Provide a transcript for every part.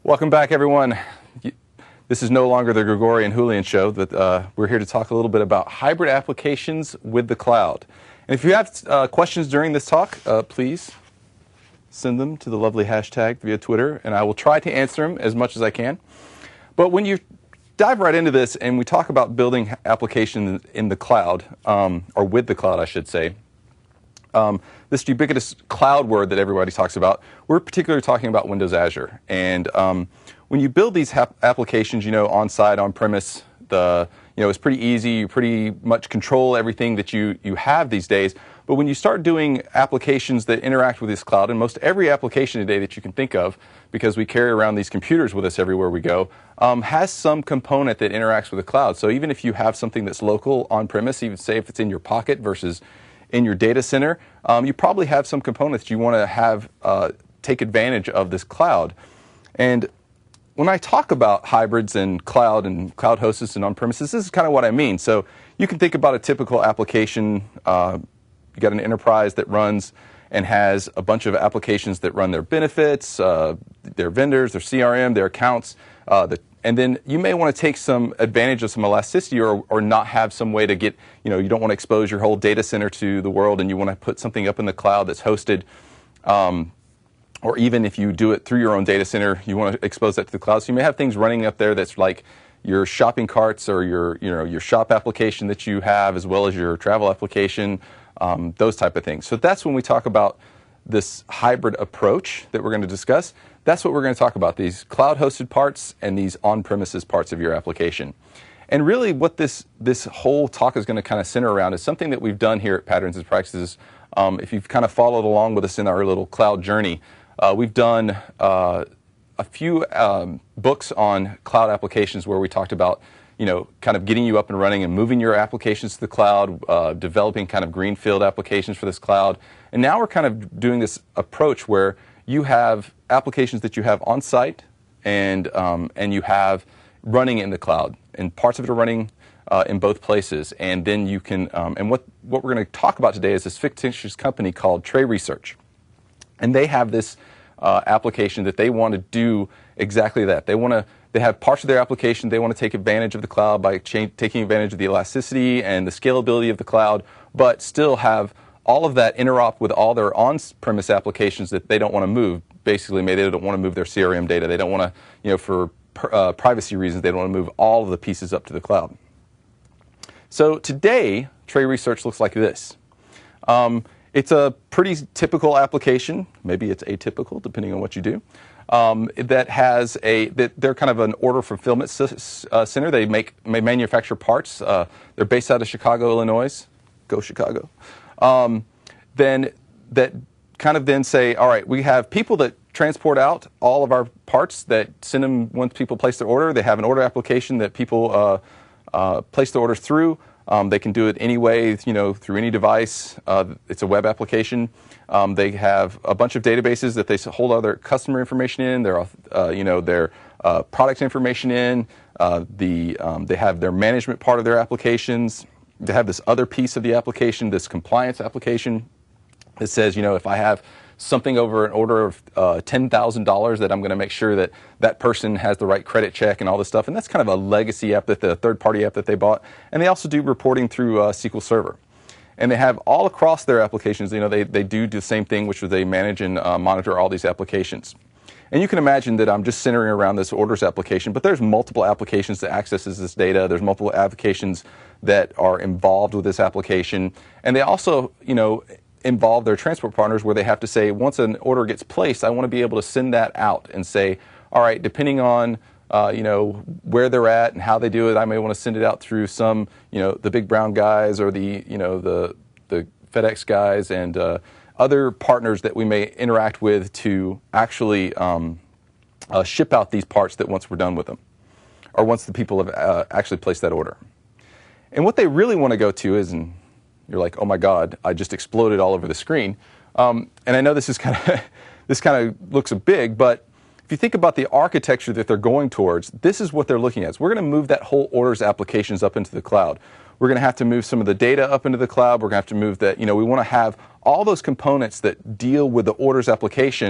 Welcome back, everyone. This is no longer the Grigori and Julian show, but we're here to talk a little bit about hybrid applications with the cloud. And if you have questions during this talk, please send them to the lovely hashtag via Twitter, and I will try to answer them as much as I can. But when you dive right into this and we talk about building applications in the cloud, or with the cloud, I should say, this ubiquitous cloud word that everybody talks about, we're particularly talking about Windows Azure. And when you build these applications, on-site, on-premise, it's pretty easy. You pretty much control everything that you have these days. But when you start doing applications that interact with this cloud, and most every application today that you can think of, because we carry around these computers with us everywhere we go, has some component that interacts with the cloud. So even if you have something that's local on-premise, even say if it's in your pocket versus in your data center, you probably have some components you want to have take advantage of this cloud. And when I talk about hybrids and cloud hosted and on-premises, this is kind of what I mean. So you can think about a typical application. You got an enterprise that runs and has a bunch of applications that run their benefits, their vendors, their CRM, their accounts, and then you may want to take some advantage of some elasticity or not have some way to get, you don't want to expose your whole data center to the world, and you want to put something up in the cloud that's hosted, or even if you do it through your own data center, you want to expose that to the cloud. So you may have things running up there that's like your shopping carts or your shop application that you have, as well as your travel application, those type of things. So that's when we talk about this hybrid approach that we're going to discuss. That's what we're going to talk about, these cloud-hosted parts and these on-premises parts of your application. And really what this whole talk is going to kind of center around is something that we've done here at Patterns and Practices. If you've kind of followed along with us in our little cloud journey, we've done a few books on cloud applications where we talked about kind of getting you up and running and moving your applications to the cloud, developing kind of greenfield applications for this cloud. And now we're kind of doing this approach where you have applications that you have on site and you have running in the cloud, and parts of it are running in both places. And then you can, and what we're going to talk about today is this fictitious company called Trey Research. And they have this application that they want to do exactly that. They have parts of their application they want to take advantage of the cloud by taking advantage of the elasticity and the scalability of the cloud, but still have all of that interop with all their on-premise applications that they don't want to move. Basically, maybe they don't want to move their CRM data. They don't want to, for privacy reasons, they don't want to move all of the pieces up to the cloud. So today, Trey Research looks like this. It's a pretty typical application. Maybe it's atypical, depending on what you do. That has they're kind of an order fulfillment center. They manufacture parts. They're based out of Chicago, Illinois. Go Chicago. Then say, all right, we have people that transport out all of our parts that send them once people place their order. They have an order application that people place the orders through. They can do it any way, through any device. It's a web application. They have a bunch of databases that they hold all their customer information in, their product information in. They have their management part of their applications. They have this other piece of the application, this compliance application that says, if I have something over an order of $10,000 that I'm going to make sure that that person has the right credit check and all this stuff. And that's kind of a legacy app, the third-party app that they bought. And they also do reporting through SQL Server. And they have all across their applications, they do the same thing, which is they manage and monitor all these applications. And you can imagine that I'm just centering around this orders application, but there's multiple applications that accesses this data. There's multiple applications that are involved with this application. And they also, involve their transport partners where they have to say, once an order gets placed, I want to be able to send that out and say, all right, depending on, where they're at and how they do it, I may want to send it out through some, the big brown guys or the FedEx guys and other partners that we may interact with to actually ship out these parts that once we're done with them, or once the people have actually placed that order. And what they really want to go to is, and you're like, oh my God, I just exploded all over the screen. And I know this kind of looks big, but if you think about the architecture that they're going towards, this is what they're looking at. So we're going to move that whole orders applications up into the cloud. We're going to have to move some of the data up into the cloud. We're going to have to move that, we want to have all those components that deal with the orders application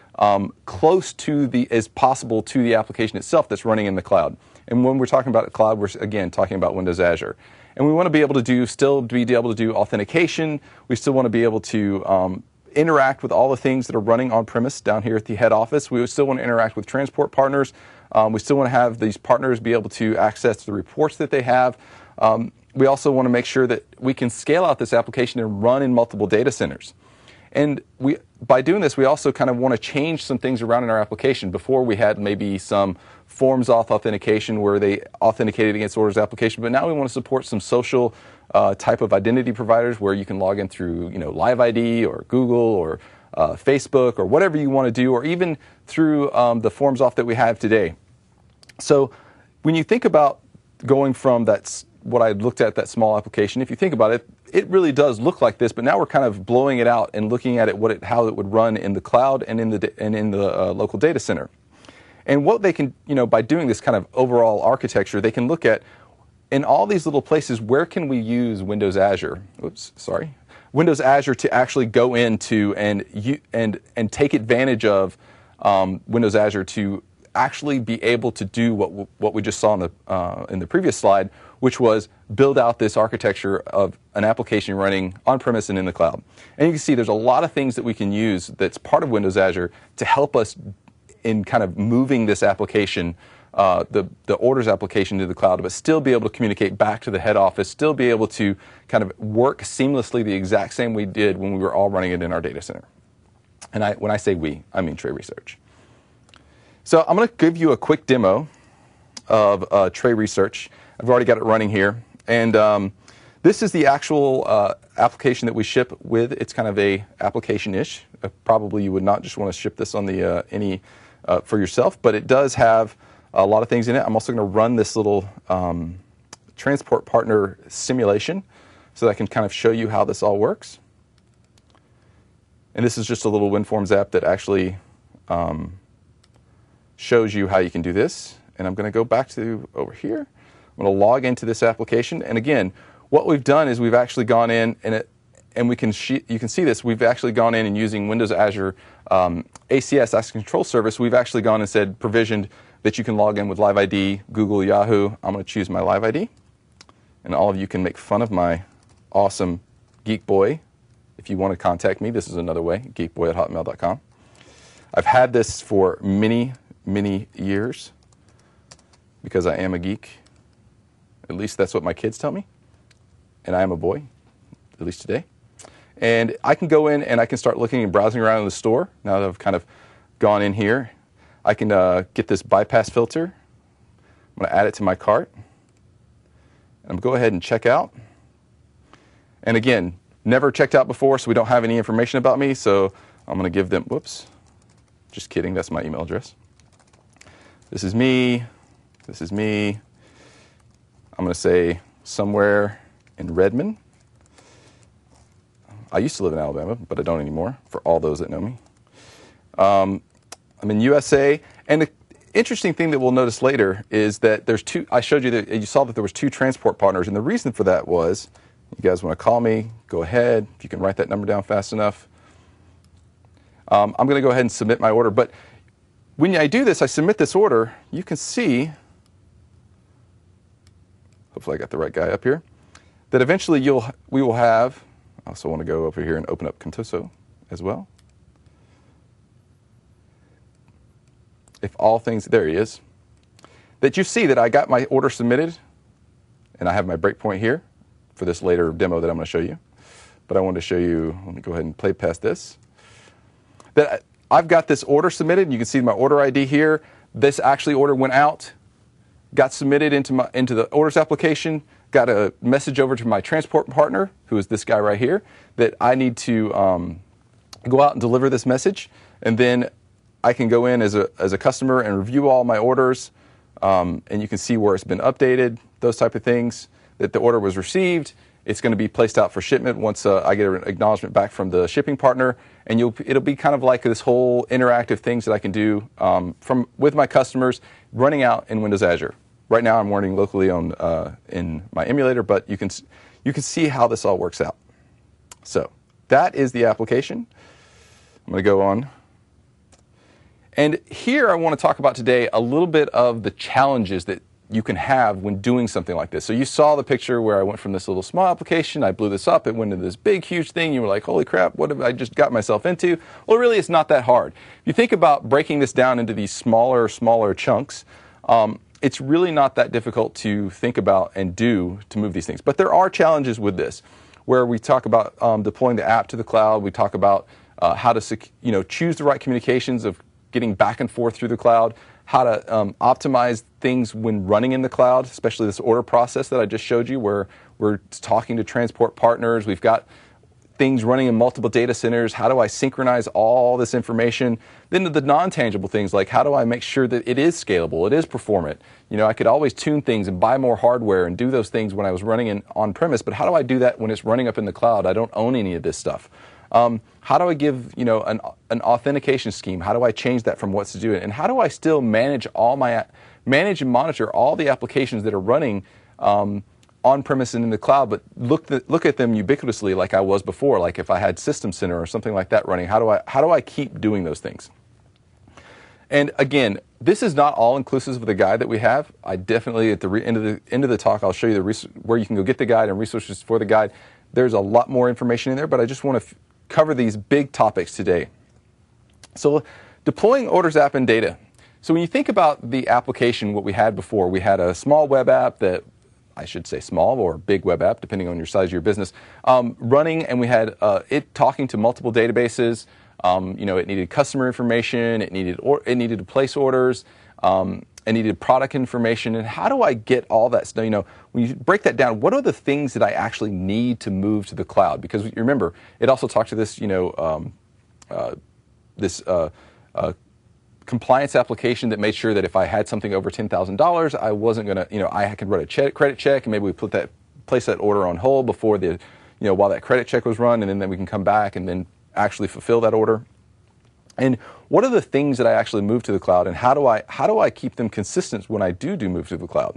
close to as possible to the application itself that's running in the cloud. And when we're talking about a cloud, we're again talking about Windows Azure. And we want to be able to still be able to do authentication. We still want to be able to interact with all the things that are running on premise down here at the head office. We still want to interact with transport partners. We still want to have these partners be able to access the reports that they have. We also want to make sure that we can scale out this application and run in multiple data centers. And by doing this, we also kind of want to change some things around in our application. Before, we had maybe some forms auth authentication where they authenticated against orders application, but now we want to support some social type of identity providers where you can log in through Live ID or Google or Facebook or whatever you want to do, or even through the forms auth that we have today. So when you think about going from what I looked at, that small application, if you think about it, it really does look like this, but now we're kind of blowing it out and looking at it, how it would run in the cloud and in the local data center. And what they can, by doing this kind of overall architecture, they can look at in all these little places, where can we use Windows Azure? Windows Azure to actually go into and take advantage of Windows Azure to actually be able to do what we just saw in the previous slide, which was build out this architecture of an application running on-premise and in the cloud. And you can see there's a lot of things that we can use that's part of Windows Azure to help us in kind of moving this application, the orders application to the cloud, but still be able to communicate back to the head office, still be able to kind of work seamlessly the exact same we did when we were all running it in our data center. And when I say we, I mean Tray Research. So I'm going to give you a quick demo of Tray Research. I've already got it running here. And this is the actual application that we ship with. It's kind of a application-ish. Probably you would not just want to ship this on the for yourself, but it does have a lot of things in it. I'm also going to run this little transport partner simulation so that I can kind of show you how this all works. And this is just a little WinForms app that actually shows you how you can do this. And I'm going to go back to over here. I'm going to log into this application. And again, what we've done is we've actually gone in and you can see this. We've actually gone in and using Windows Azure ACS, Access Control Service. We've actually gone and said provisioned that you can log in with Live ID, Google, Yahoo. I'm going to choose my Live ID. And all of you can make fun of my awesome Geek Boy. If you want to contact me, this is another way, geekboy@hotmail.com. I've had this for many, many years because I am a geek. At least that's what my kids tell me. And I am a boy, at least today. And I can go in and I can start looking and browsing around in the store. Now that I've kind of gone in here, I can get this bypass filter. I'm going to add it to my cart. And I'm going to go ahead and check out. And again, never checked out before, so we don't have any information about me. So I'm going to give them, whoops, just kidding, that's my email address. This is me. This is me. I'm going to say somewhere in Redmond. I used to live in Alabama, but I don't anymore, for all those that know me. I'm in USA, and the interesting thing that we'll notice later is that there's two. I showed you that you saw that there was 2 transport partners, and the reason for that was, you guys want to call me, go ahead. If you can write that number down fast enough. I'm going to go ahead and submit my order, but when I do this, I submit this order, you can see, hopefully I got the right guy up here, that eventually we will have, I also want to go over here and open up Contoso as well. If all things, there he is, that you see that I got my order submitted, and I have my breakpoint here for this later demo that I'm going to show you. But I wanted to show you, let me go ahead and play past this, that I've got this order submitted, and you can see my order ID here. This actually order went out, got submitted into the orders application, got a message over to my transport partner, who is this guy right here, that I need to go out and deliver this message, and then I can go in as a customer and review all my orders, and you can see where it's been updated, those type of things, that the order was received. It's going to be placed out for shipment once I get an acknowledgement back from the shipping partner, and it'll be kind of like this whole interactive things that I can do with my customers running out in Windows Azure. Right now I'm running locally in my emulator, but you can see how this all works out. So that is the application. I'm going to go on And here I want to talk about today a little bit of the challenges that you can have when doing something like this. So you saw the picture where I went from this little small application, I blew this up, it went into this big, huge thing. You were like, holy crap, what have I just got myself into? Well, really, it's not that hard. If you think about breaking this down into these smaller chunks, it's really not that difficult to think about and do to move these things. But there are challenges with this, where we talk about deploying the app to the cloud. We talk about how to choose the right communications of getting back and forth through the cloud, how to optimize things when running in the cloud, especially this order process that I just showed you, where we're talking to transport partners. We've got things running in multiple data centers. How do I synchronize all this information? Then the non-tangible things, like how do I make sure that it is scalable, it is performant? I could always tune things and buy more hardware and do those things when I was running in on-premise, but how do I do that when it's running up in the cloud? I don't own any of this stuff. How do I give an authentication scheme? How do I change that from what's to do it? And how do I still manage and monitor all the applications that are running on-premise and in the cloud, but look at them ubiquitously like I was before, like if I had System Center or something like that running? How do I keep doing those things? And again, this is not all inclusive of the guide that we have. I definitely, at the end of the talk, I'll show you where you can go get the guide and resources for the guide. There's a lot more information in there, but I just want to cover these big topics today. So deploying Orders app and data. So when you think about the application, what we had before, we had a small web app that, I should say small or big web app, depending on your size of your business, running, and we had it talking to multiple databases. It needed customer information, it needed to place orders, it needed product information. And how do I get all that stuff? When you break that down, what are the things that I actually need to move to the cloud? Because you remember, it also talked to this, compliance application that made sure that if I had something over $10,000, I wasn't going to, I could run a credit check, and maybe we place that order on hold before while that credit check was run, and then we can come back and then actually fulfill that order. And what are the things that I actually move to the cloud, and how do I keep them consistent when I do move to the cloud?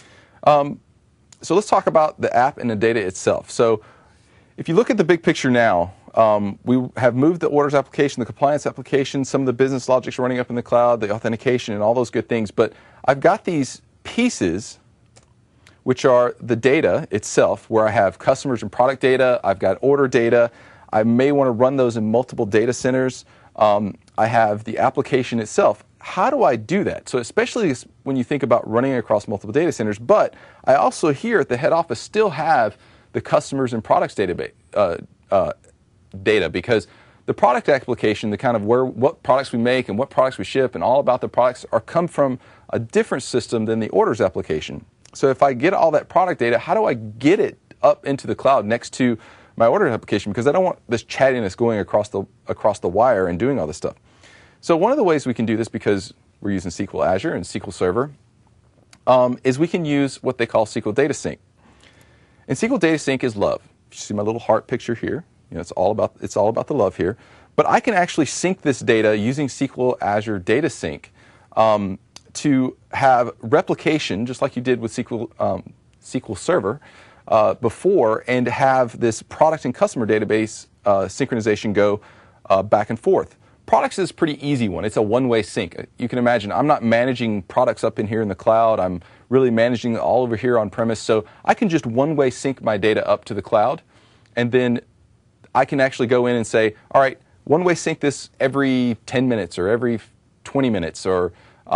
So let's talk about the app and the data itself. So if you look at the big picture now, we have moved the Orders application, the compliance application, some of the business logics running up in the cloud, the authentication, and all those good things. But I've got these pieces, which are the data itself, where I have customers and product data. I've got order data. I may want to run those in multiple data centers. I have the application itself. How do I do that? So especially when you think about running across multiple data centers, but I also here at the head office still have the customers and products database data, because the product application, the kind of what products we make and what products we ship and all about the products come from a different system than the Orders application. So if I get all that product data, how do I get it up into the cloud next to my Orders application? Because I don't want this chattiness going across the wire and doing all this stuff. So one of the ways we can do this, because we're using SQL Azure and SQL Server, is we can use what they call SQL Data Sync. And SQL Data Sync is love. You see my little heart picture here. It's all about the love here. But I can actually sync this data using SQL Azure Data Sync to have replication, just like you did with SQL Server before, and have this product and customer database synchronization go back and forth. Products is a pretty easy one. It's a one-way sync. You can imagine I'm not managing products up in here in the cloud. I'm really managing all over here on premise. So I can just one-way sync my data up to the cloud, and then I can actually go in and say, all right, one-way sync this every 10 minutes or every 20 minutes or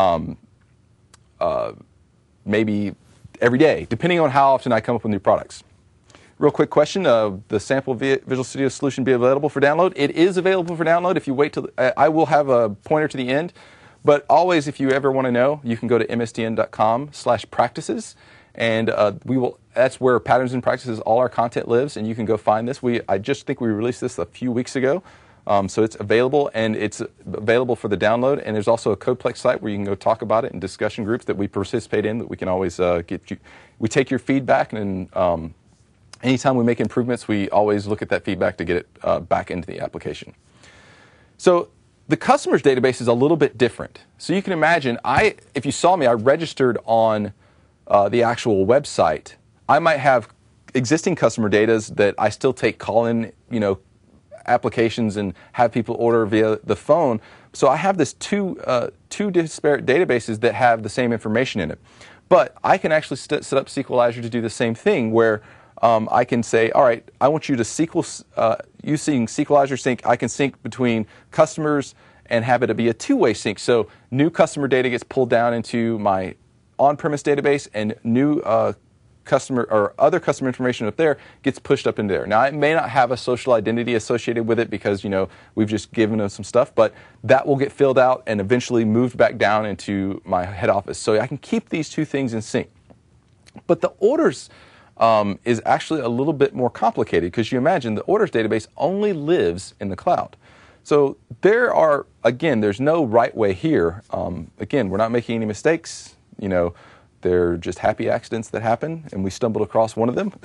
maybe every day, depending on how often I come up with new products. Real quick question, the sample Visual Studio solution be available for download? It is available for download. If you wait till, I will have a pointer to the end, but always, if you ever want to know, you can go to msdn.com/practices, and that's where Patterns and Practices, all our content lives, and you can go find this. I just think we released this a few weeks ago, so it's available, and it's available for the download, and there's also a Codeplex site where you can go talk about it in discussion groups that we participate in, that we can always get you. We take your feedback, and anytime we make improvements, we always look at that feedback to get it back into the application. So the customers database is a little bit different. So you can imagine, if you saw me, I registered on the actual website. I might have existing customer data that I still take call-in, applications and have people order via the phone. So I have this two disparate databases that have the same information in it. But I can actually set up SQL Azure to do the same thing, where I can say, all right, I want you to using SQL Azure Sync, I can sync between customers and have it be a two-way sync. So new customer data gets pulled down into my on-premise database, and new customer or other customer information up there gets pushed up into there. Now, it may not have a social identity associated with it because, we've just given them some stuff, but that will get filled out and eventually moved back down into my head office. So I can keep these two things in sync. But the orders is actually a little bit more complicated, because you imagine the orders database only lives in the cloud. So there's no right way here. Again, we're not making any mistakes. They're just happy accidents that happen, and we stumbled across one of them.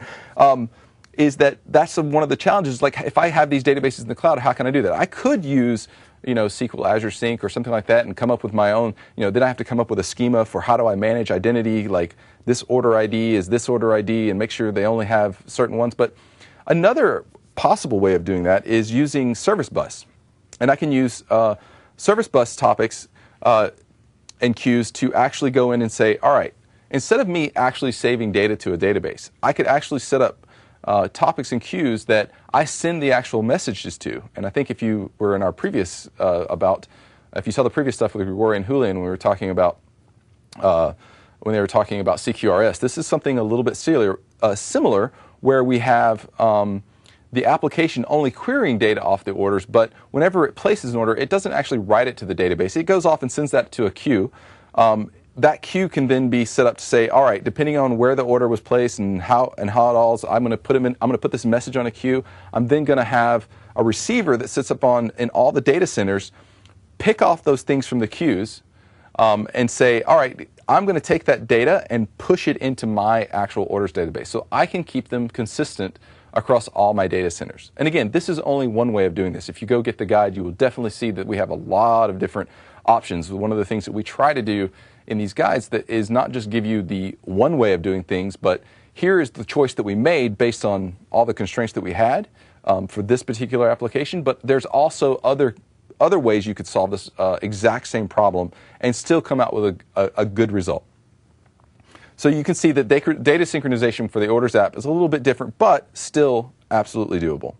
That's one of the challenges. Like, if I have these databases in the cloud, how can I do that? I could use SQL Azure Sync or something like that and come up with my own. Then I have to come up with a schema for how do I manage identity, like this order ID is this order ID, and make sure they only have certain ones. But another possible way of doing that is using Service Bus. And I can use Service Bus topics and queues to actually go in and say, all right, instead of me actually saving data to a database, I could actually set up topics and queues that I send the actual messages to. And I think if you were in our previous if you saw the previous stuff with Grigori and Julian when we were talking about when they were talking about CQRS, this is something a little bit similar, where we have the application only querying data off the orders, but whenever it places an order, it doesn't actually write it to the database. It goes off and sends that to a queue. That queue can then be set up to say, all right, depending on where the order was placed and how it all is, I'm going to put this message on a queue. I'm then going to have a receiver that sits up in all the data centers, pick off those things from the queues, and say, all right, I'm going to take that data and push it into my actual orders database, so I can keep them consistent across all my data centers. And again, this is only one way of doing this. If you go get the guide, you will definitely see that we have a lot of different options. One of the things that we try to do in these guides that is not just give you the one way of doing things, but here is the choice that we made based on all the constraints that we had for this particular application. But there's also other ways you could solve this exact same problem and still come out with a good result. So you can see that data synchronization for the Orders app is a little bit different, but still absolutely doable.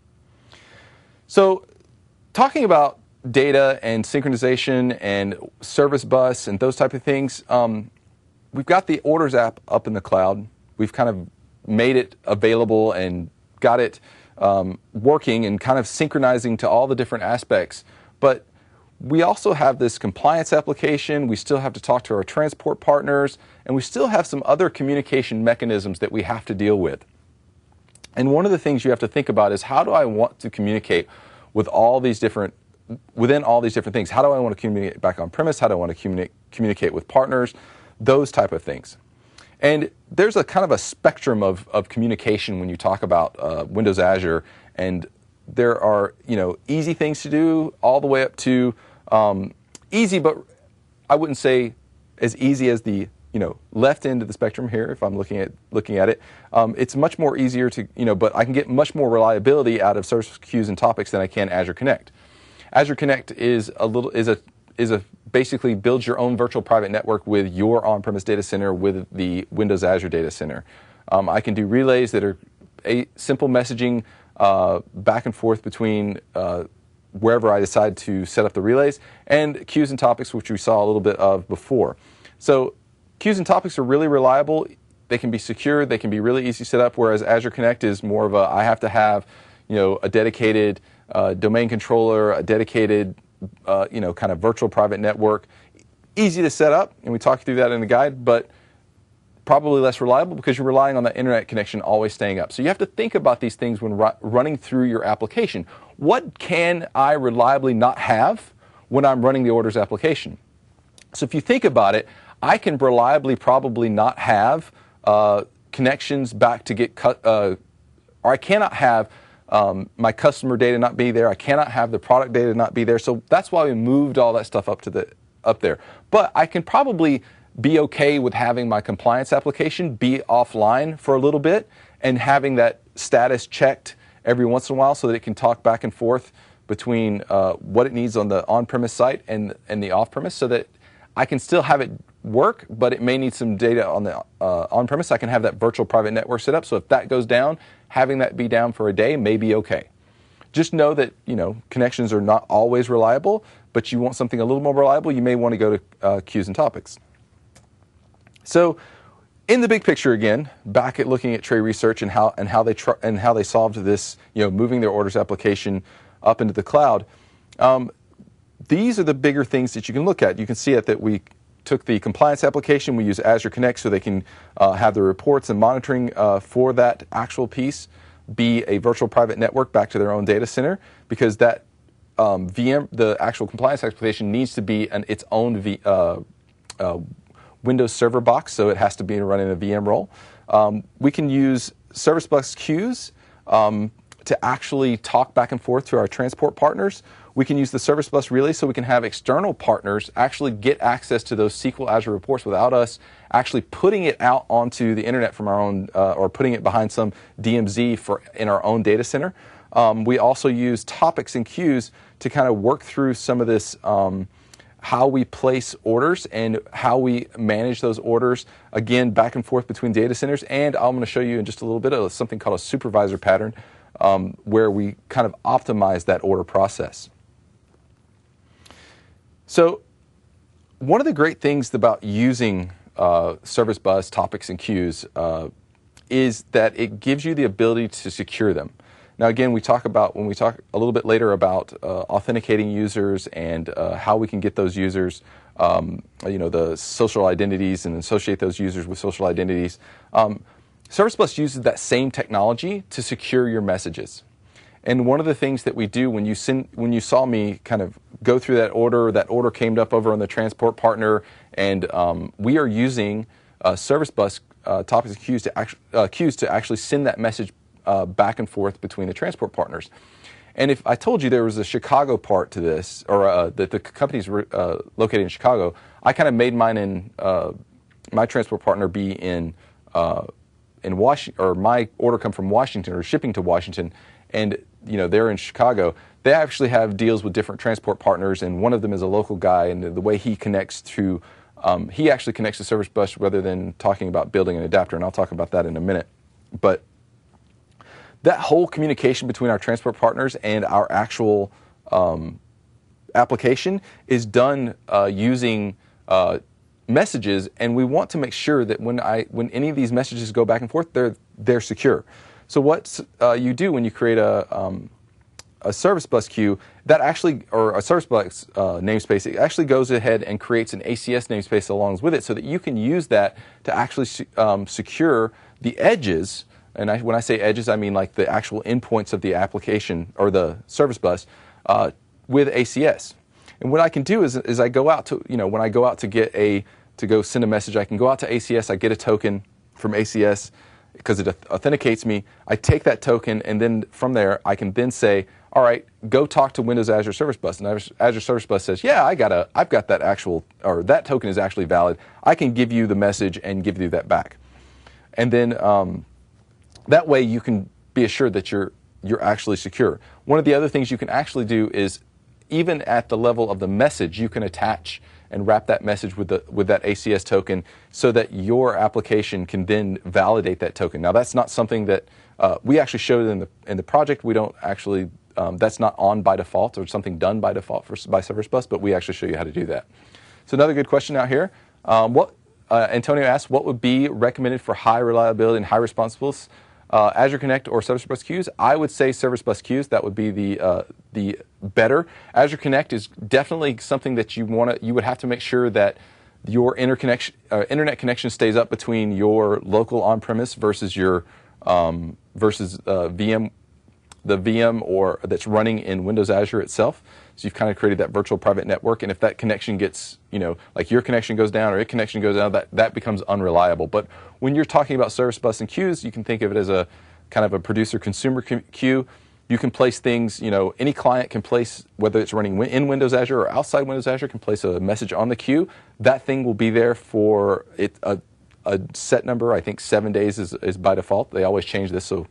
So talking about data and synchronization and Service Bus and those type of things, we've got the Orders app up in the cloud. We've kind of made it available and got it working and kind of synchronizing to all the different aspects. But we also have this compliance application. We still have to talk to our transport partners, and we still have some other communication mechanisms that we have to deal with. And one of the things you have to think about is, how do I want to communicate within all these different things? How do I want to communicate back on premise? How do I want to communicate with partners? Those type of things. And there's a kind of a spectrum of communication when you talk about Windows Azure, and there are easy things to do all the way up to easy, but I wouldn't say as easy as the left end of the spectrum here. If I'm looking at it, it's much more easier to but I can get much more reliability out of service queues and topics than I can Azure Connect. Azure Connect is basically builds your own virtual private network with your on-premise data center with the Windows Azure data center. I can do relays that are simple messaging back and forth between wherever I decide to set up the relays, and queues and topics, which we saw a little bit of before. So queues and topics are really reliable. They can be secure. They can be really easy to set up, whereas Azure Connect is more of I have to have a dedicated domain controller, a dedicated kind of virtual private network. Easy to set up, and we talked through that in the guide, but probably less reliable because you're relying on that internet connection always staying up. So you have to think about these things when running through your application. What can I reliably not have when I'm running the Orders application? So if you think about it, I can reliably probably not have connections back to get or I cannot have my customer data not be there. I cannot have the product data not be there. So that's why we moved all that stuff up there. But I can probably be okay with having my compliance application be offline for a little bit and having that status checked every once in a while so that it can talk back and forth between what it needs on the on-premise site and the off-premise, so that I can still have it work, but it may need some data on the on-premise. I can have that virtual private network set up, so if that goes down, having that be down for a day may be okay. Just know that, connections are not always reliable, but you want something a little more reliable, you may want to go to queues and topics. So in the big picture again, back at looking at Tray Research and how they solved this, moving their orders application up into the cloud, these are the bigger things that you can look at. You can see that we took the compliance application, we use Azure Connect so they can have the reports and monitoring for that actual piece be a virtual private network back to their own data center, because that VM, the actual compliance application, needs to be its own Windows Server box, so it has to be running a VM role. We can use Service Bus queues to actually talk back and forth to our transport partners. We can use the Service Bus Relay so we can have external partners actually get access to those SQL Azure reports without us actually putting it out onto the internet from our own, or putting it behind some DMZ in our own data center. We also use topics and queues to kind of work through some of this, how we place orders and how we manage those orders, again, back and forth between data centers. And I'm going to show you in just a little bit of something called a supervisor pattern, where we kind of optimize that order process. So one of the great things about using Service Bus, topics, and queues is that it gives you the ability to secure them. Now, again, when we talk a little bit later about authenticating users and how we can get those users, the social identities and associate those users with social identities. Service Bus uses that same technology to secure your messages. And one of the things that we do when you saw me kind of go through that order came up over on the transport partner, and we are using Service Bus topics and queues to actually send that message back and forth between the transport partners. And if I told you there was a Chicago part to this, or that the company's located in Chicago, I kind of made mine in my transport partner be in Washington, or my order come from Washington or shipping to Washington, and they're in Chicago. They actually have deals with different transport partners, and one of them is a local guy, and the way he connects to, he actually connects to Service Bus rather than talking about building an adapter, and I'll talk about that in a minute. But that whole communication between our transport partners and our actual application is done using messages, and we want to make sure that when any of these messages go back and forth, they're secure. So what you do when you create a Service Bus queue, that actually, or a Service Bus namespace, it actually goes ahead and creates an ACS namespace along with it, so that you can use that to actually secure the edges. And when I say edges, I mean like the actual endpoints of the application or the Service Bus with ACS. And what I can do is I go out to, when I go out to go send a message, I can go out to ACS, I get a token from ACS because it authenticates me. I take that token, and then from there, I can then say, all right, go talk to Windows Azure Service Bus. And Azure Service Bus says, yeah, I've got that actual, or that token is actually valid. I can give you the message and give you that back. And then that way you can be assured that you're actually secure. One of the other things you can actually do is, even at the level of the message, you can attach and wrap that message with that ACS token, so that your application can then validate that token. Now, that's not something that we actually showed in the project. We don't actually, that's not on by default or something done by default by Service Bus, but we actually show you how to do that. So another good question out here. Antonio asked, what would be recommended for high reliability and high responsiveness? Azure Connect or Service Bus queues? I would say Service Bus queues. That would be the better. Azure Connect is definitely something that you would have to make sure that your internet connection stays up between your local on-premise versus your VM, the VM or that's running in Windows Azure itself. So you've kind of created that virtual private network, and if that connection gets, like your connection goes down or your connection goes down, that becomes unreliable. But when you're talking about Service Bus and queues, you can think of it as a kind of a producer-consumer queue. You can place things, any client can place, whether it's running in Windows Azure or outside Windows Azure, can place a message on the queue. That thing will be there for a set number. I think 7 days is by default. They always change this, so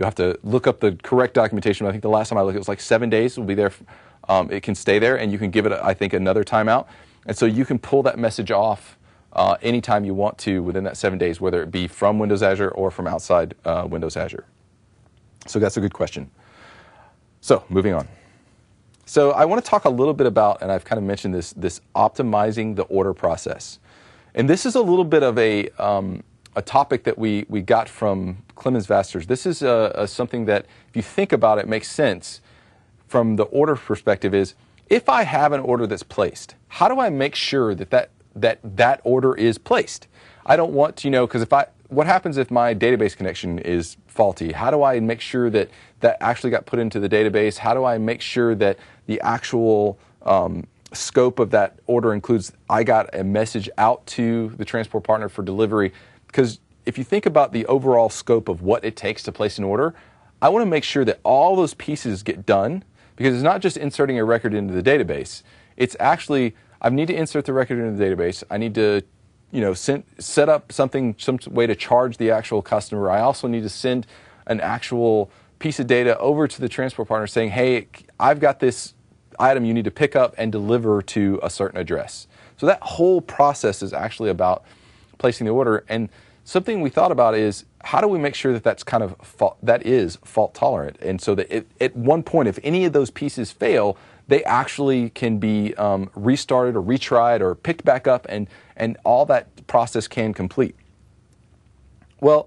You'll have to look up the correct documentation. I think the last time I looked, it was like 7 days. It will be there. It can stay there, and you can give it, I think, another timeout. And so you can pull that message off anytime you want to within that 7 days, whether it be from Windows Azure or from outside Windows Azure. So that's a good question. So moving on. So I want to talk a little bit about, and I've kind of mentioned this optimizing the order process. And this is a little bit of a topic that we got from Clemens Vasters. This is something that, if you think about it, makes sense from the order perspective is, if I have an order that's placed, how do I make sure that order is placed? I don't want to, because what happens if my database connection is faulty? How do I make sure that actually got put into the database? How do I make sure that the actual scope of that order includes I got a message out to the transport partner for delivery? Because if you think about the overall scope of what it takes to place an order, I want to make sure that all those pieces get done, because it's not just inserting a record into the database. It's actually, I need to insert the record into the database. I need to set up some way to charge the actual customer. I also need to send an actual piece of data over to the transport partner saying, hey, I've got this item you need to pick up and deliver to a certain address. So that whole process is actually about placing the order. And something we thought about is, how do we make sure that that's kind of fault tolerant? And so that at one point, if any of those pieces fail, they actually can be restarted or retried or picked back up, and all that process can complete. Well,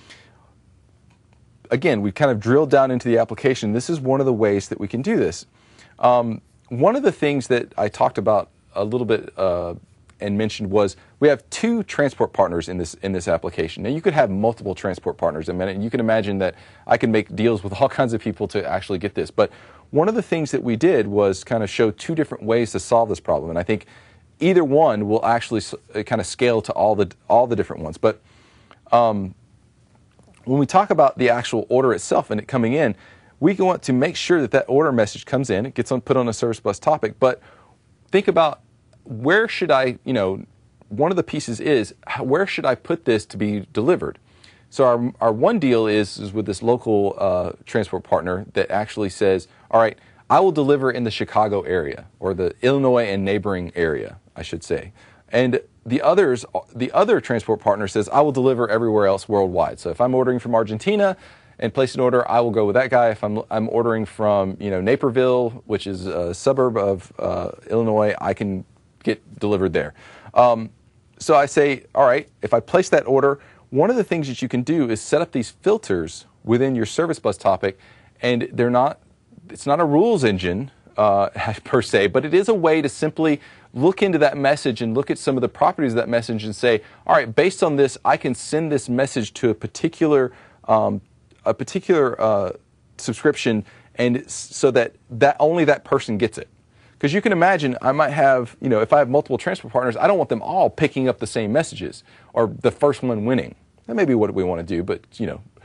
again, we've kind of drilled down into the application. This is one of the ways that we can do this. One of the things that I talked about a little bit and mentioned was, we have 2 transport partners in this application. Now, you could have multiple transport partners in a minute, and you can imagine that I can make deals with all kinds of people to actually get this. But one of the things that we did was kind of show 2 different ways to solve this problem, and I think either one will actually kind of scale to all the different ones. But when we talk about the actual order itself and it coming in, we want to make sure that order message comes in, it gets put on a service bus topic. But think about, where should I, one of the pieces is, where should I put this to be delivered? So our one deal is with this local transport partner that actually says, all right, I will deliver in the Chicago area, or the Illinois and neighboring area, I should say. And the other transport partner says, I will deliver everywhere else worldwide. So if I'm ordering from Argentina and place an order, I will go with that guy. If I'm ordering from Naperville, which is a suburb of Illinois, I can get delivered there. So I say, all right, if I place that order, one of the things that you can do is set up these filters within your service bus topic, and it's not a rules engine per se, but it is a way to simply look into that message and look at some of the properties of that message and say, all right, based on this, I can send this message to a particular subscription, and so that only that person gets it. Because you can imagine, I might have, if I have multiple transport partners, I don't want them all picking up the same messages or the first one winning. That may be what we want to do, but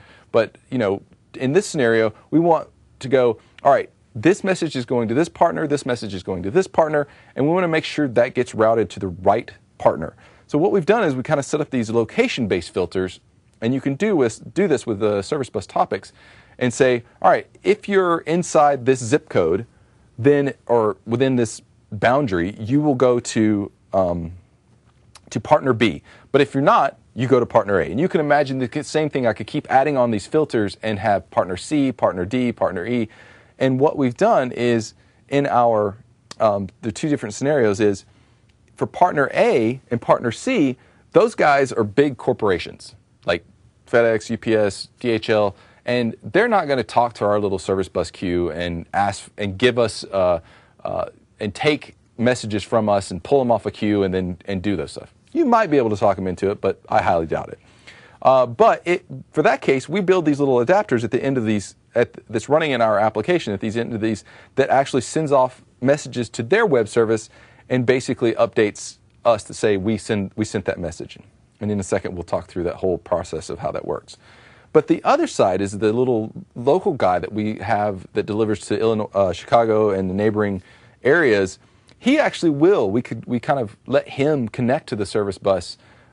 in this scenario, we want to go, all right, this message is going to this partner, this message is going to this partner, and we want to make sure that gets routed to the right partner. So what we've done is we kind of set up these location-based filters, and you can do this with the service bus topics and say, all right, if you're inside this zip code, then, or within this boundary, you will go to partner B. But if you're not, you go to partner A. And you can imagine the same thing. I could keep adding on these filters and have partner C, partner D, partner E. And what we've done is, in the 2 different scenarios, is for partner A and partner C, those guys are big corporations like FedEx, UPS, DHL, and they're not going to talk to our little service bus queue and ask and give us and take messages from us and pull them off a queue and do those stuff. You might be able to talk them into it, but I highly doubt it. But for that case, we build these little adapters at the end of these, that's running in our application at the end of these, that actually sends off messages to their web service and basically updates us to say we sent that message. And in a second, we'll talk through that whole process of how that works. But the other side is the little local guy that we have that delivers to Illinois, Chicago and the neighboring areas. He actually will. We kind of let him connect to the service bus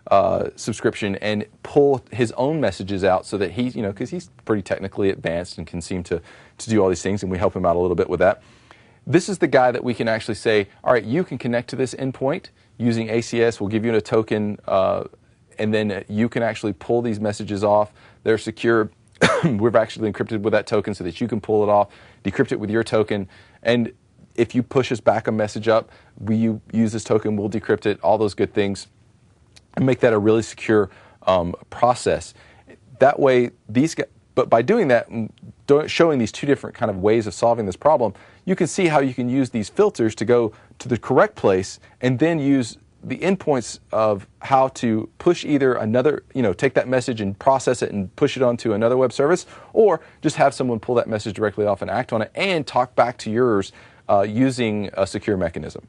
subscription and pull his own messages out so that he's, because he's pretty technically advanced and can seem to do all these things, and we help him out a little bit with that. This is the guy that we can actually say, all right, you can connect to this endpoint using ACS. We'll give you a token, and then you can actually pull these messages off. They're secure. We've actually encrypted with that token so that you can pull it off, decrypt it with your token, and if you push us back a message up, we use this token, we'll decrypt it, all those good things, and make that a really secure process. That way, but by doing that, showing these two different kind of ways of solving this problem, you can see how you can use these filters to go to the correct place and then use the endpoints of how to push either another, take that message and process it and push it onto another web service, or just have someone pull that message directly off and act on it and talk back to yours using a secure mechanism.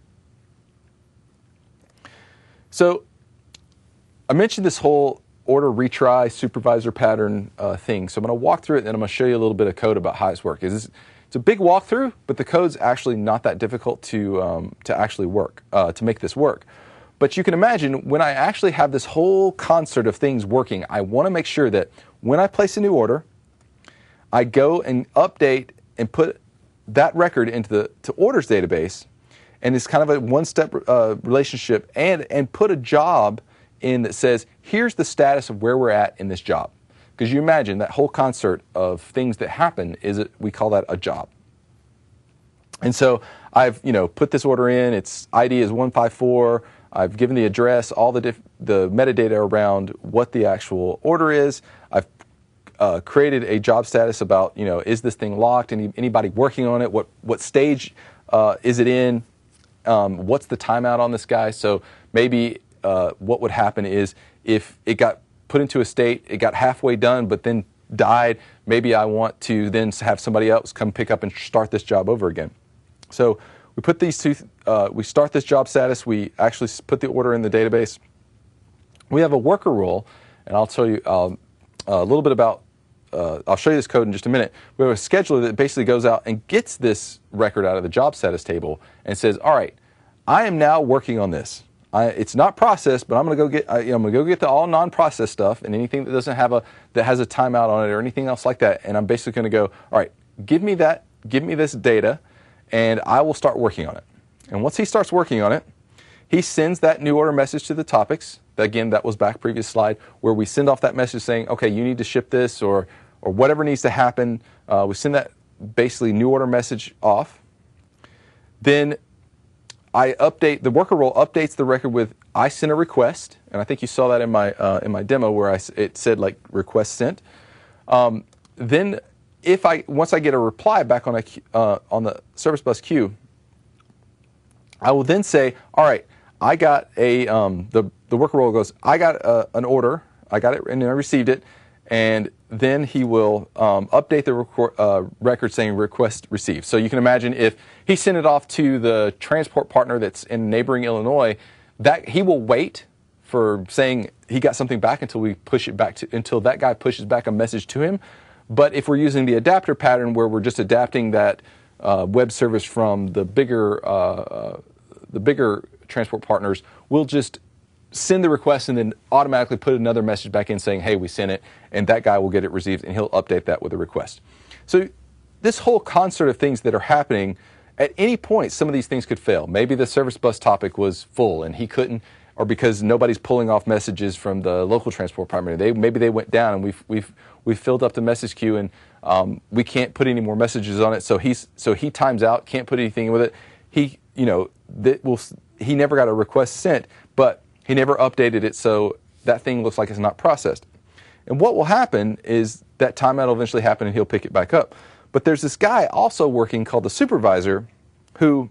So I mentioned this whole order retry supervisor pattern thing. So I'm going to walk through it and then I'm going to show you a little bit of code about how it's work. It's a big walkthrough, but the code's actually not that difficult to actually work, to make this work. But you can imagine when I actually have this whole concert of things working, I want to make sure that when I place a new order, I go and update and put that record into the orders database, and it's kind of a one-step relationship, and put a job in that says, here's the status of where we're at in this job. Because you imagine that whole concert of things that happen we call that a job. And so I've put this order in, its ID is 154, I've given the address, all the metadata around what the actual order is. I've created a job status about, is this thing locked? Anybody working on it? What stage is it in? What's the timeout on this guy? So maybe what would happen is if it got put into a state, it got halfway done, but then died, maybe I want to then have somebody else come pick up and start this job over again. So we put these two, we start this job status, we actually put the order in the database. We have a worker rule, and I'll tell you a little bit about, I'll show you this code in just a minute. We have a scheduler that basically goes out and gets this record out of the job status table and says, all right, I am now working on this. It's not processed, but I'm going to go get the all non-processed stuff and anything that doesn't have that has a timeout on it or anything else like that. And I'm basically going to go, all right, give me this data, and I will start working on it. And once he starts working on it, he sends that new order message to the topics. Again, that was back previous slide where we send off that message saying, okay, you need to ship this or whatever needs to happen. We send that basically new order message off. Then I update, the worker role updates the record with I sent a request, and I think you saw that in my demo where it said like request sent. Then once I get a reply back on the service bus queue, I will then say, all right, I got the worker role goes, I got an order, I got it and I received it, and then he will update the record saying request received. So you can imagine if he sent it off to the transport partner that's in neighboring Illinois, that he will wait for saying he got something back until we push it back until that guy pushes back a message to him. But if we're using the adapter pattern where we're just adapting that web service from the bigger transport partners, we'll just send the request and then automatically put another message back in saying, hey, we sent it, and that guy will get it received, and he'll update that with a request. So this whole concert of things that are happening, at any point, some of these things could fail. Maybe the service bus topic was full, and he couldn't, or because nobody's pulling off messages from the local transport partner. Maybe they went down, and we've filled up the message queue, and we can't put any more messages on it. So he times out, can't put anything with it. He never got a request sent, but he never updated it, so that thing looks like it's not processed. And what will happen is that timeout will eventually happen, and he'll pick it back up. But there's this guy also working called the supervisor who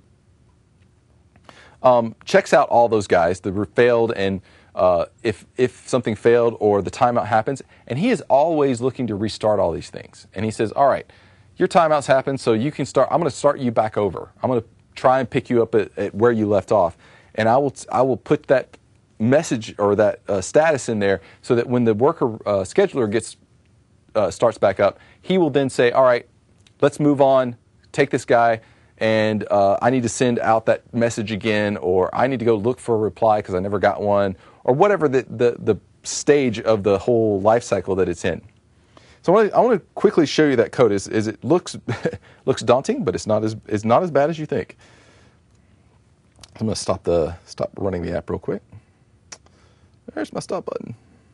checks out all those guys, the failed, and if something failed or the timeout happens, and he is always looking to restart all these things. And he says, all right, your timeouts happen, so you can start. I'm going to start you back over. I'm going to try and pick you up at where you left off, and I will put that message or that status in there so that when the worker scheduler starts back up, he will then say, all right, let's move on, take this guy, and I need to send out that message again, or I need to go look for a reply because I never got one, or whatever the stage of the whole life cycle that it's in. So I want to quickly show you that code. Is it looks looks daunting, but it's not as bad as you think. I'm going to stop running the app real quick. There's my stop button.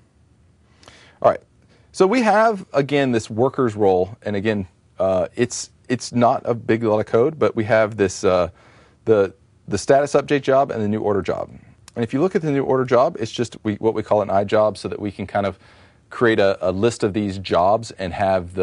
All right. So we have, again, this workers role, and again, it's not a big lot of code, but we have this the status update job and the new order job. And if you look at the new order job, it's just what we call an iJob, so that we can kind of create a list of these jobs and have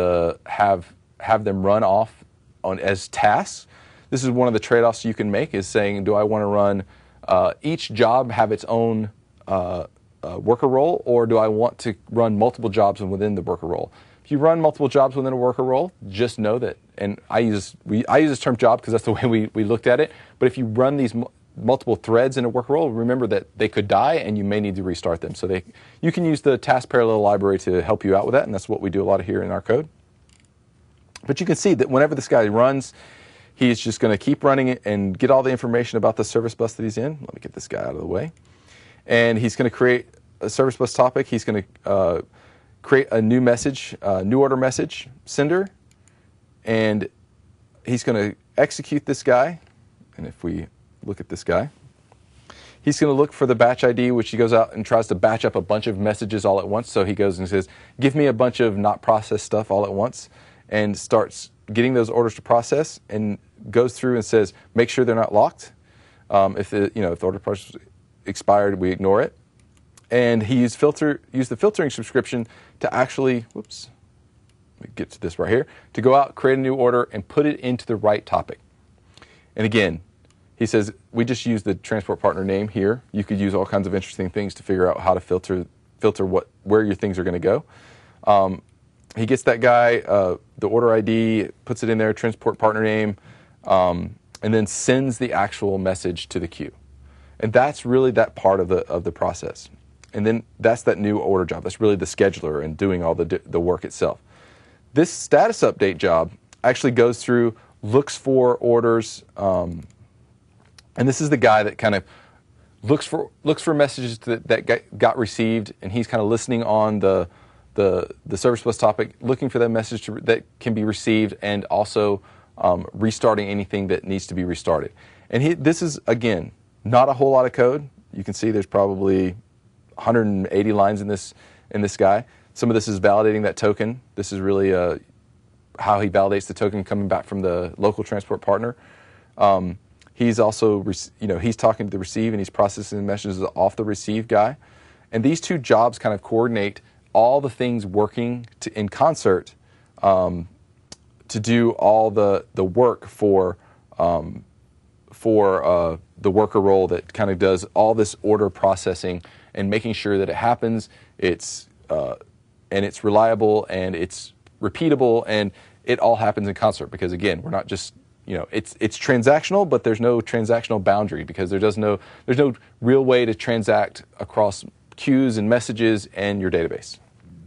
them run off as tasks. This is one of the trade-offs you can make, is saying, do I want to run each job have its own worker role, or do I want to run multiple jobs within the worker role? If you run multiple jobs within a worker role, just know that, and I use this term job because that's the way we looked at it, but if you run these multiple threads in a worker role, remember that they could die and you may need to restart them. So you can use the task parallel library to help you out with that, and that's what we do a lot of here in our code. But you can see that whenever this guy runs, he's just going to keep running it and get all the information about the service bus that he's in. Let me get this guy out of the way. And he's going to create a service bus topic. He's going to create a new message, new order message sender, and he's going to execute this guy. And if we look at this guy, he's going to look for the batch ID, which he goes out and tries to batch up a bunch of messages all at once. So he goes and says, give me a bunch of not processed stuff all at once, and starts getting those orders to process, and goes through and says, make sure they're not locked. If the order process expired, we ignore it. And he used the filtering subscription to actually, let me get to this right here, to go out, create a new order, and put it into the right topic. And again, he says, we just use the transport partner name here. You could use all kinds of interesting things to figure out how to filter where your things are going to go. He gets that guy, the order ID, puts it in there, transport partner name, and then sends the actual message to the queue. And that's really that part of the process. And then that's that new order job. That's really the scheduler and doing all the work itself. This status update job actually goes through, looks for orders, and this is the guy that kind of looks for messages that got received, and he's kind of listening on the service bus topic, looking for that message that can be received, and also restarting anything that needs to be restarted. And this is, again, not a whole lot of code. You can see there's probably 180 lines in this guy. Some of this is validating that token. This is really how he validates the token coming back from the local transport partner. He's also, he's talking to the receive, and he's processing the messages off the receive guy. And these two jobs kind of coordinate all the things working in concert to do all the work for the worker role that kind of does all this order processing and making sure that it happens, it's reliable, and it's repeatable, and it all happens in concert. Because again, we're not just, it's transactional, but there's no transactional boundary, because there's no real way to transact across queues and messages and your database.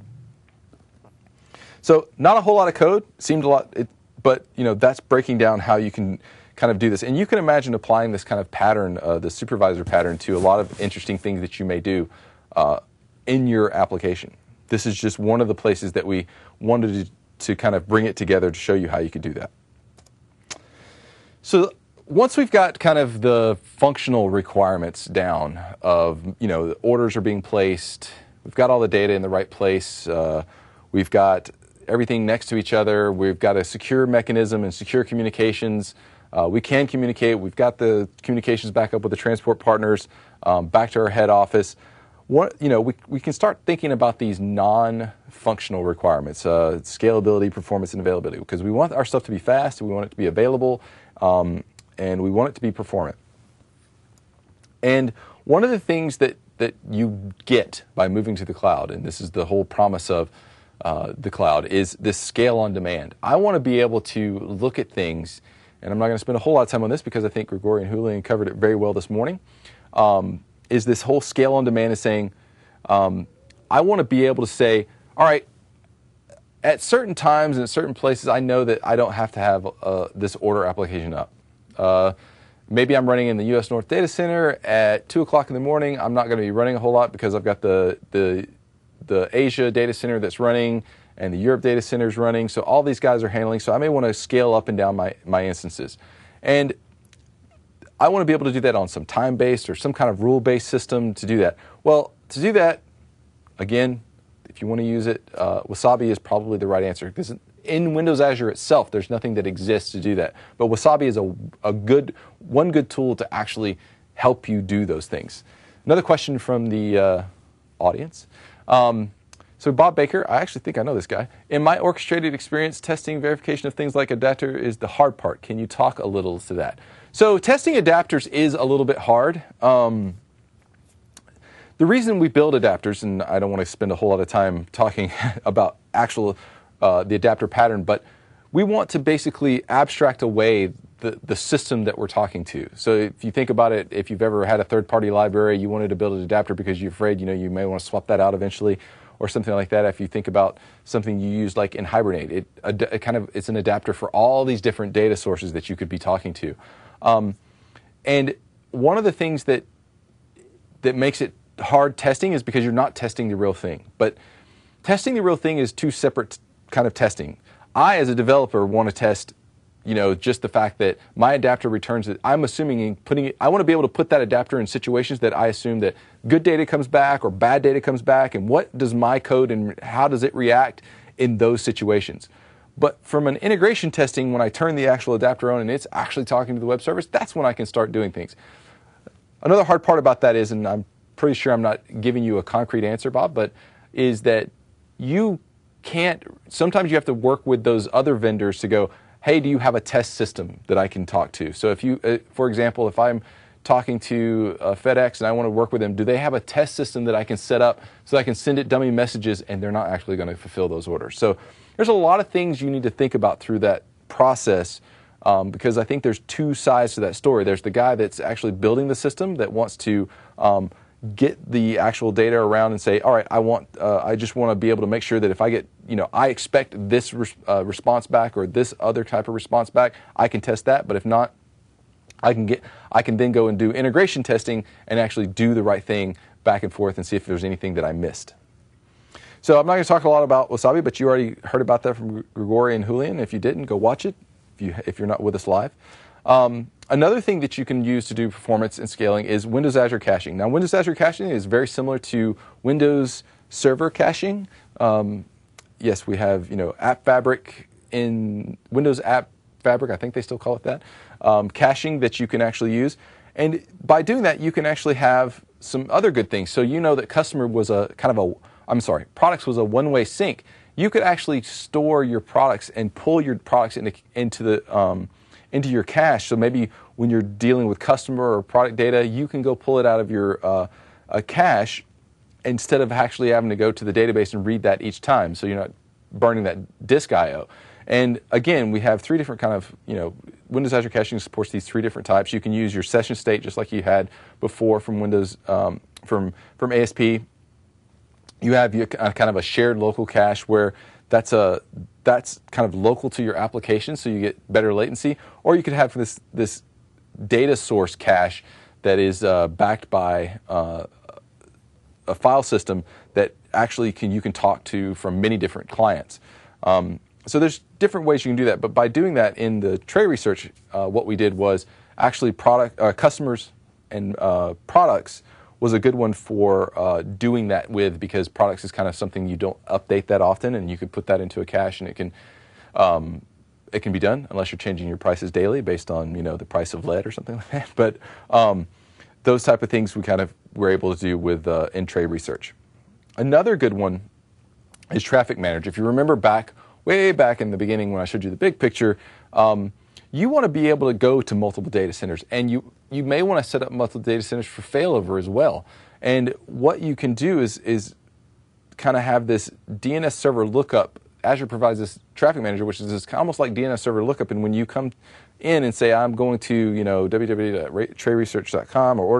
So not a whole lot of code, seemed a lot, but that's breaking down how you can kind of do this. And you can imagine applying this kind of pattern, the supervisor pattern, to a lot of interesting things that you may do in your application. This is just one of the places that we wanted to kind of bring it together to show you how you could do that. So once we've got kind of the functional requirements down of, the orders are being placed, we've got all the data in the right place, we've got everything next to each other, we've got a secure mechanism and secure communications, we can communicate, we've got the communications back up with the transport partners, back to our head office. We can start thinking about these non-functional requirements, scalability, performance, and availability, because we want our stuff to be fast, we want it to be available, and we want it to be performant. And one of the things that you get by moving to the cloud, and this is the whole promise of the cloud, is this scale on demand. I want to be able to look at things, and I'm not going to spend a whole lot of time on this because I think Grigori and Julian covered it very well this morning, is this whole scale on demand is saying, I want to be able to say, all right, at certain times and at certain places, I know that I don't have to have this order application up. Maybe I'm running in the U.S. North Data Center at 2 o'clock in the morning. I'm not going to be running a whole lot because I've got the Asia data center that's running and the Europe data center is running. So all these guys are handling. So I may want to scale up and down my instances. And I want to be able to do that on some time-based or some kind of rule-based system to do that. Well, to do that, again, if you want to use it, Wasabi is probably the right answer. Because in Windows Azure itself, there's nothing that exists to do that. But Wasabi is one good tool to actually help you do those things. Another question from the audience. So Bob Baker, I actually think I know this guy. In my orchestrated experience, testing verification of things like adapter is the hard part. Can you talk a little to that? So testing adapters is a little bit hard. The reason we build adapters, and I don't want to spend a whole lot of time talking about the adapter pattern, but we want to basically abstract away the system that we're talking to. So if you think about it, if you've ever had a third-party library, you wanted to build an adapter because you're afraid you may want to swap that out eventually, or something like that. If you think about something you use like in Hibernate, it's an adapter for all these different data sources that you could be talking to. And one of the things that makes it hard testing is because you're not testing the real thing. But testing the real thing is two separate kind of testing. I, as a developer, want to test, just the fact that my adapter returns it. I'm assuming I want to be able to put that adapter in situations that I assume that good data comes back or bad data comes back, and what does my code and how does it react in those situations. But from an integration testing, when I turn the actual adapter on and it's actually talking to the web service, that's when I can start doing things. Another hard part about that is, and I'm pretty sure I'm not giving you a concrete answer, Bob, but is that sometimes you have to work with those other vendors to go, hey, do you have a test system that I can talk to? So if you, for example, if I'm talking to FedEx and I want to work with them, do they have a test system that I can set up so I can send it dummy messages and they're not actually going to fulfill those orders? So there's a lot of things you need to think about through that process, because I think there's two sides to that story. There's the guy that's actually building the system that wants to get the actual data around and say, all right, I just want to be able to make sure that if I get, I expect this response back or this other type of response back, I can test that. But if not, I can then go and do integration testing and actually do the right thing back and forth and see if there's anything that I missed. So I'm not going to talk a lot about Wasabi, but you already heard about that from Grigori and Julian. If you didn't, go watch it if you're not with us live. Another thing that you can use to do performance and scaling is Windows Azure caching. Now, Windows Azure caching is very similar to Windows Server caching. Yes, we have App Fabric in Windows App Fabric. I think they still call it that. Caching that you can actually use, and by doing that, you can actually have some other good things. So that products was a one-way sync. You could actually store your products and pull your products into your cache. So maybe when you're dealing with customer or product data, you can go pull it out of your cache instead of actually having to go to the database and read that each time. So you're not burning that disk I/O. And again, we have three different kind of, Windows Azure Caching supports these three different types. You can use your session state just like you had before from Windows, from ASP. You have kind of a shared local cache where that's kind of local to your application, so you get better latency. Or you could have this data source cache that is backed by a file system that actually you can talk to from many different clients. So there's different ways you can do that. But by doing that in the Trey research, what we did was actually customers and products was a good one for doing that with, because products is kind of something you don't update that often, and you could put that into a cache, and it can be done unless you're changing your prices daily based on the price of lead or something like that. But those type of things we kind of were able to do with in Trey research. Another good one is Traffic Manager. If you remember way back in the beginning when I showed you the big picture, you want to be able to go to multiple data centers, and you may want to set up multiple data centers for failover as well. And what you can do is kind of have this DNS server lookup. Azure provides this Traffic Manager, which is almost like DNS server lookup. And when you come in and say, I'm going to www.treyresearch.com or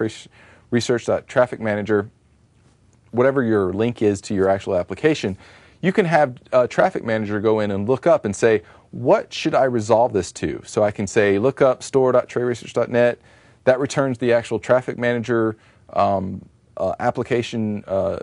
ordersapp.treyresearch.trafficmanager, whatever your link is to your actual application, you can have Traffic Manager go in and look up and say, what should I resolve this to? So I can say look up store.treyresearch.net. That returns the actual traffic manager application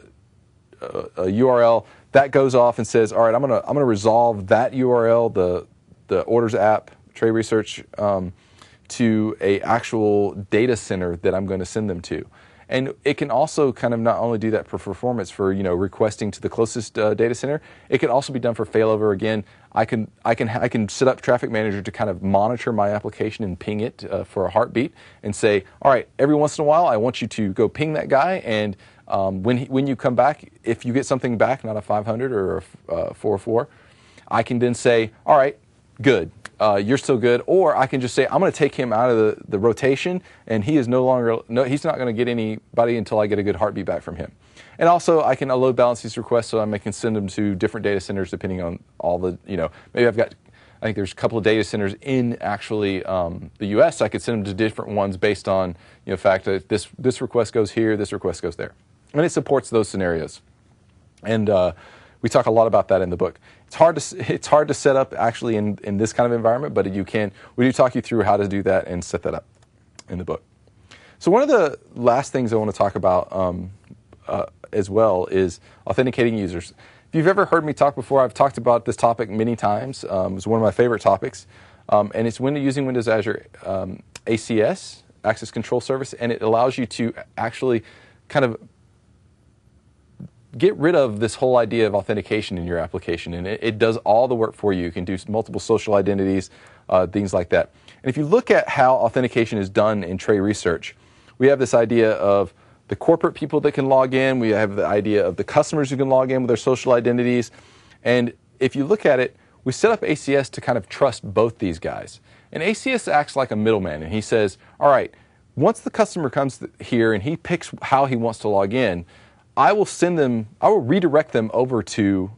URL. That goes off and says, all right, I'm gonna resolve that URL, the orders app, Trey Research, to a actual data center that I'm going to send them to. And it can also kind of not only do that for performance for requesting to the closest data center. It can also be done for failover. Again, I can set up Traffic Manager to kind of monitor my application and ping it for a heartbeat and say, all right, every once in a while I want you to go ping that guy, and when you come back, if you get something back, not a 500 or a 404, I can then say, all right, good. You're still good. Or I can just say, I'm going to take him out of the rotation, and he is he's not going to get anybody until I get a good heartbeat back from him. And also, I can load balance these requests so I can send them to different data centers depending on all the, maybe I think there's a couple of data centers in actually the U.S. I could send them to different ones based on, the fact that this request goes here, this request goes there. And it supports those scenarios. And we talk a lot about that in the book. It's hard to set up actually in this kind of environment, but we do talk you through how to do that and set that up in the book. So one of the last things I want to talk about as well is authenticating users. If you've ever heard me talk before, I've talked about this topic many times. It's one of my favorite topics, and it's using Windows Azure ACS, Access Control Service, and it allows you to actually kind of get rid of this whole idea of authentication in your application, and it does all the work for you. You can do multiple social identities, things like that. And if you look at how authentication is done in Trey Research, we have this idea of the corporate people that can log in. We have the idea of the customers who can log in with their social identities. And if you look at it, we set up ACS to kind of trust both these guys. And ACS acts like a middleman, and he says, all right, once the customer comes here and he picks how he wants to log in, I will redirect them over to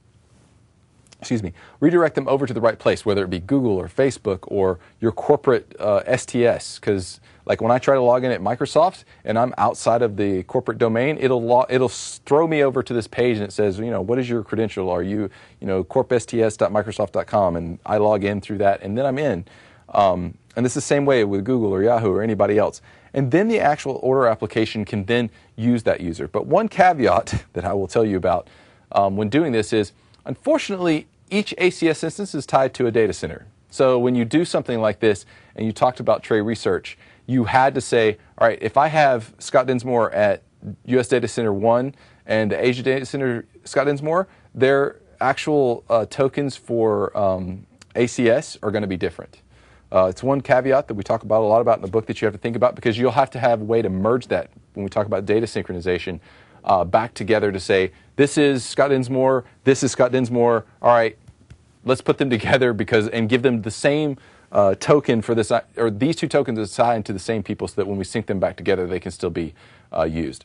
the right place, whether it be Google or Facebook or your corporate STS. Because like when I try to log in at Microsoft and I'm outside of the corporate domain, it'll throw me over to this page and it says, what is your credential? Are you, corpsts.microsoft.com? And I log in through that, and then I'm in. And this is the same way with Google or Yahoo or anybody else. And then the actual order application can then use that user. But one caveat that I will tell you about when doing this is, unfortunately, each ACS instance is tied to a data center. So when you do something like this, and you talked about Trey Research, you had to say, all right, if I have Scott Dinsmore at US Data Center 1 and the Asia Data Center Scott Dinsmore, their actual tokens for ACS are going to be different. It's one caveat that we talk about a lot about in the book that you have to think about, because you'll have to have a way to merge that when we talk about data synchronization back together to say, this is Scott Dinsmore, this is Scott Dinsmore, all right, let's put them together and give them the same token for this, or these two tokens assigned to the same people so that when we sync them back together, they can still be used.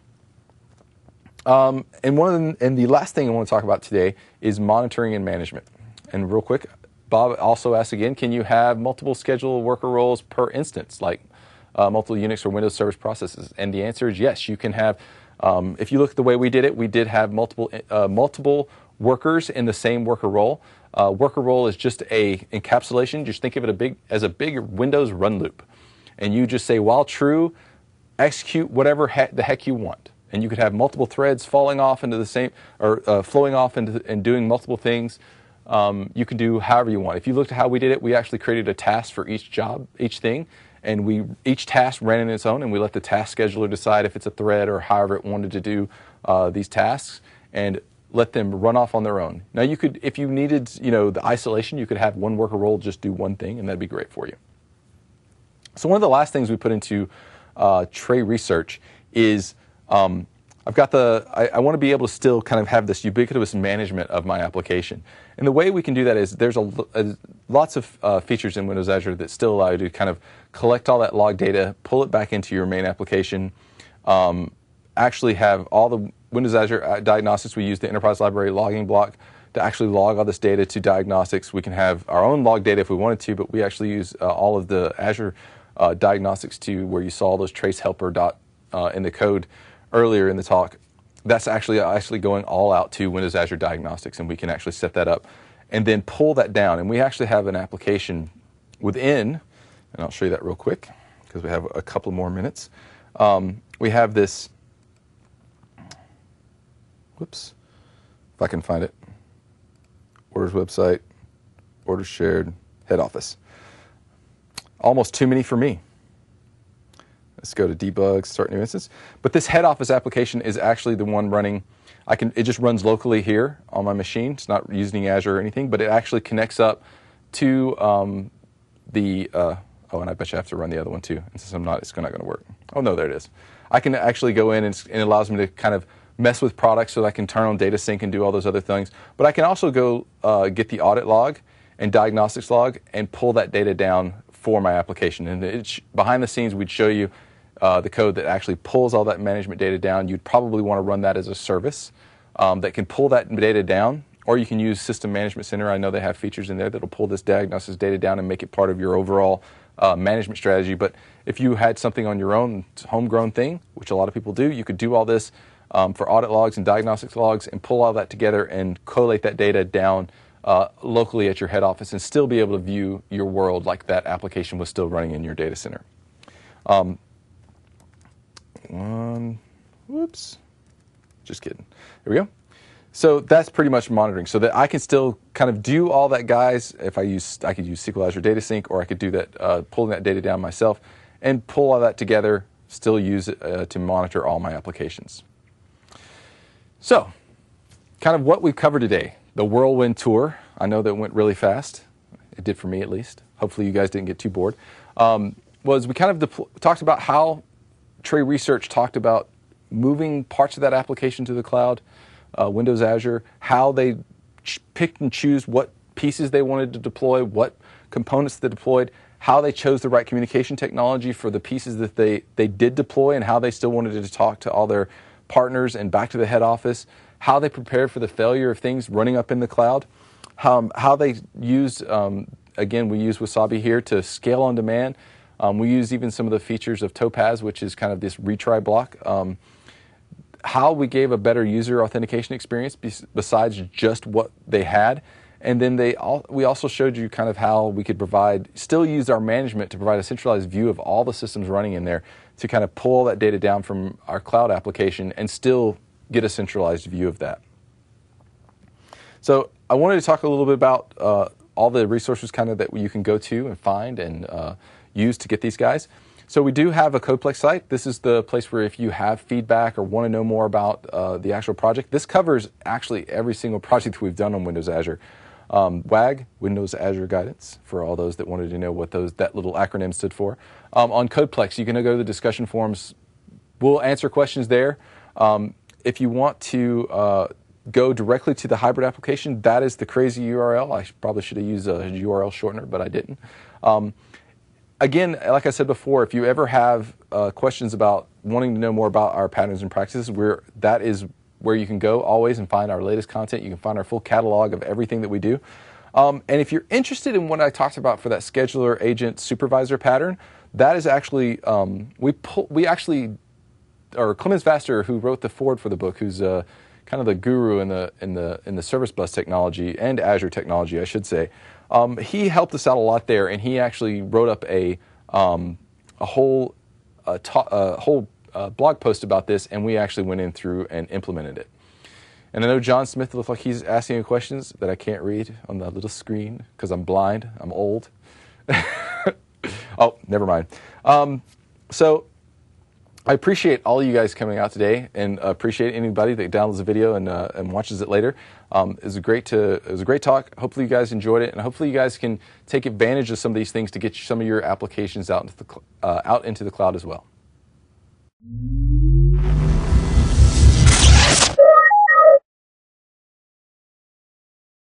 And the last thing I want to talk about today is monitoring and management. And real quick, Bob also asked again, can you have multiple schedule worker roles per instance, like multiple Unix or Windows service processes? And the answer is yes, you can have. If you look at the way we did it, we did have multiple workers in the same worker role. Worker role is just a encapsulation. Just think of it as a big Windows run loop. And you just say, while true, execute whatever the heck you want. And you could have multiple threads falling off into the same, or flowing off and doing multiple things. You can do however you want. If you looked at how we did it, we actually created a task for each job, each thing, and each task ran in its own, and we let the task scheduler decide if it's a thread or however it wanted to do these tasks, and let them run off on their own. Now you could, if you needed, the isolation, you could have one worker role just do one thing, and that'd be great for you. So one of the last things we put into Trey Research is I want to be able to still kind of have this ubiquitous management of my application. And the way we can do that is there's lots of features in Windows Azure that still allow you to kind of collect all that log data, pull it back into your main application, actually have all the Windows Azure diagnostics. We use the Enterprise Library logging block to actually log all this data to diagnostics. We can have our own log data if we wanted to, but we actually use all of the Azure diagnostics to where you saw those trace helper in the code earlier in the talk. That's actually going all out to Windows Azure Diagnostics, and we can actually set that up. and then pull that down. And we actually have an application within, and I'll show you that real quick because we have a couple more minutes. We have this, whoops, if I can find it, orders website, orders shared, head office. Almost too many for me. Let's go to debug, start new instance. But this head office application is actually the one running. It just runs locally here on my machine. It's not using Azure or anything, but it actually connects up to and I bet you have to run the other one too. And since I'm not, it's not going to work. Oh no, there it is. I can actually go in and it allows me to kind of mess with products so that I can turn on data sync and do all those other things. But I can also go get the audit log and diagnostics log and pull that data down for my application. And behind the scenes, we'd show you the code that actually pulls all that management data down. You'd probably want to run that as a service that can pull that data down, or you can use System Management Center. I know they have features in there that'll pull this diagnosis data down and make it part of your overall management strategy. But if you had something on your own homegrown thing, which a lot of people do, you could do all this for audit logs and diagnostics logs and pull all that together and collate that data down locally at your head office and still be able to view your world like that application was still running in your data center. Whoops, just kidding. There we go. So that's pretty much monitoring, so that I can still kind of do all that, guys. If I could use SQL Azure Data Sync, or I could do that, pulling that data down myself, and pull all that together. Still use it to monitor all my applications. So, kind of what we've covered today. The whirlwind tour. I know that went really fast. It did for me, at least. Hopefully, you guys didn't get too bored. Was we kind of talked about how Trey Research talked about moving parts of that application to the cloud, Windows Azure, how they picked and choose what pieces they wanted to deploy, what components they deployed, how they chose the right communication technology for the pieces that they did deploy, and how they still wanted to talk to all their partners and back to the head office, how they prepared for the failure of things running up in the cloud, how they used, again, we use Wasabi here to scale on demand. We use even some of the features of Topaz, which is kind of this retry block. How we gave a better user authentication experience besides just what they had. And then we also showed you kind of how we could still use our management to provide a centralized view of all the systems running in there to kind of pull that data down from our cloud application and still get a centralized view of that. So I wanted to talk a little bit about all the resources kind of that you can go to and find and use to get these guys. So we do have a CodePlex site. This is the place where if you have feedback or want to know more about the actual project, this covers actually every single project that we've done on Windows Azure. WAG, Windows Azure Guidance, for all those that wanted to know what that little acronym stood for. On CodePlex, you can go to the discussion forums. We'll answer questions there. If you want to go directly to the hybrid application, that is the crazy URL. I probably should have used a URL shortener, but I didn't. Again, like I said before, if you ever have questions about wanting to know more about our patterns and practices, that is where you can go always and find our latest content. You can find our full catalog of everything that we do. And if you're interested in what I talked about for that scheduler agent supervisor pattern, that is actually Clemens Vaster, who wrote the foreword for the book, who's kind of the guru in the service bus technology and Azure technology, I should say. He helped us out a lot there, and he actually wrote up a whole blog post about this, and we actually went in through and implemented it. And I know John Smith looks like he's asking questions that I can't read on the little screen because I'm blind. I'm old. Oh, never mind. So I appreciate all of you guys coming out today, and appreciate anybody that downloads the video and watches it later. It was a great talk. Hopefully you guys enjoyed it, and hopefully you guys can take advantage of some of these things to get some of your applications out into the cloud as well.